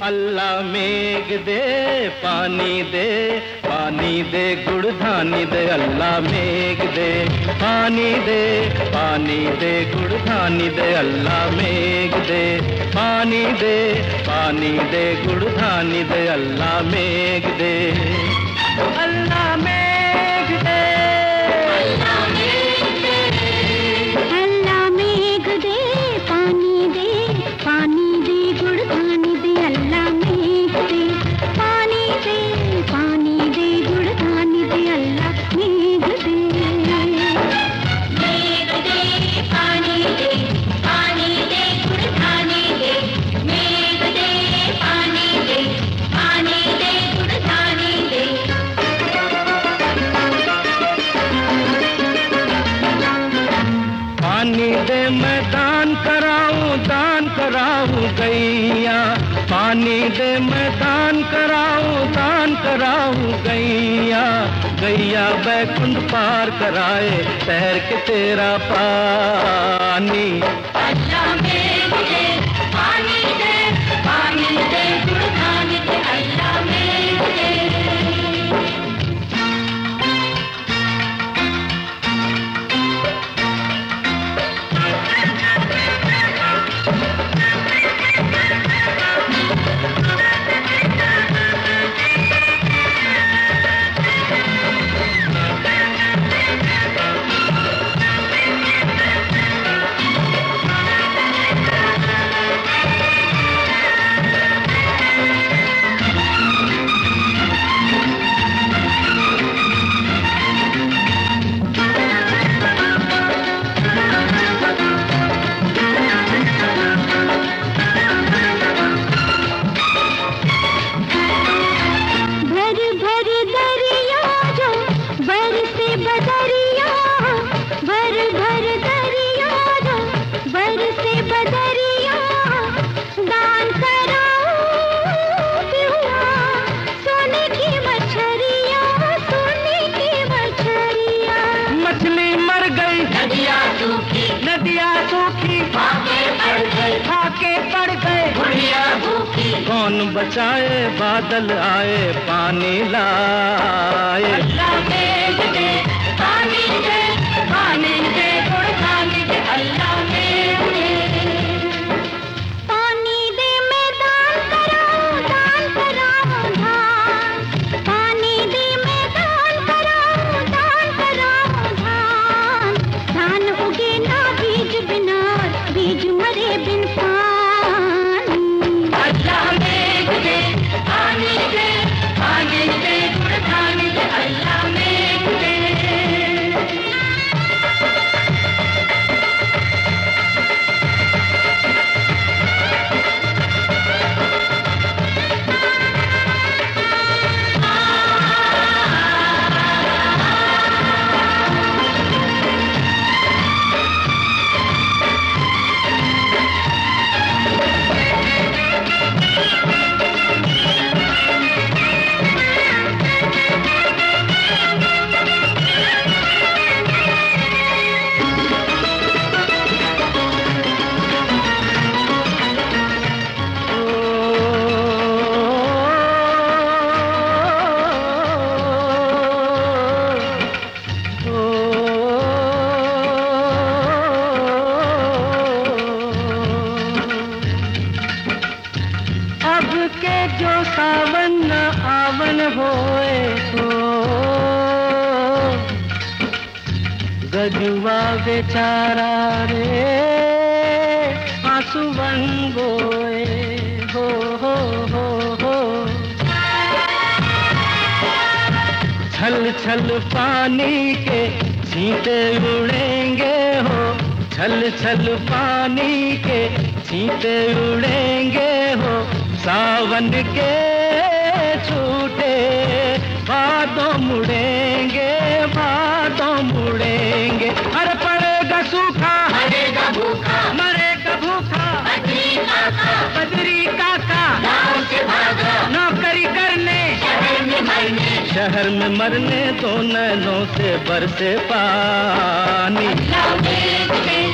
अल्लाह मेघ दे पानी दे, पानी दे गुड़ धानी दे। अल्लाह मेघ दे पानी दे, पानी दे गुड़ धानी दे। अल्लाह मेघ दे पानी दे, पानी दे गुड़ धानी दे। अल्लाह मेघ दे, अल्लाह मेघ दे, अल्लाह मेघ दे, अल्लाह मेघ दे पानी दे, पानी दे गुड़ धानी दे। अल्लाह मेघ दे पानी दे, पानी दे गुड़ धानी दे। अल्लाह मेघ दे, मेघ दे पानी दे, पानी दे गुड़ धानी दे। मेघ दे पानी दे, पानी दे गुड़ धानी दे। पानी दे मैं दान कराऊं गैया। पानी दे मैं दान कराऊं गैया। गैया बैकुंठ पार कराए तैर के तेरा पानी। अल्लाह मेघ दे पानी दे, पानी दे गुड़ धानी दे। अल्लाह मेघ दे, कौन बचाए बादल आए पानी लाए। अल्लाह मेघ दे पानी दे, पानी दे गुड़ धानी दे। अल्लाह मेघ दे पानी दे मैं दान कराऊं धान। पानी दे मैं दान कराऊं धान। धान उगे ना बीज बिना, बीज मरे बिन पानी। अल्लाह मेघ दे पानी दे, पानी दे गुड़ धानी दे। अल्लाह मेघ दे, जो सावन न आवन होए तो गजुआ बेचारा रे आंसुवन बोए। हो छल छल पानी के छींटे उड़ेंगे हो। छल छल पानी के छींटे उड़ेंगे हो। सावन के छूटे बादों मुड़ेंगे, बादों मुड़ेंगे। अरे पड़ेगा सूखा मरेगा भूखा, मरेगा भूखा बदरी काका गाँव से भागा। नौकरी करने शहर में मरने तो नैनों से बरसे पानी।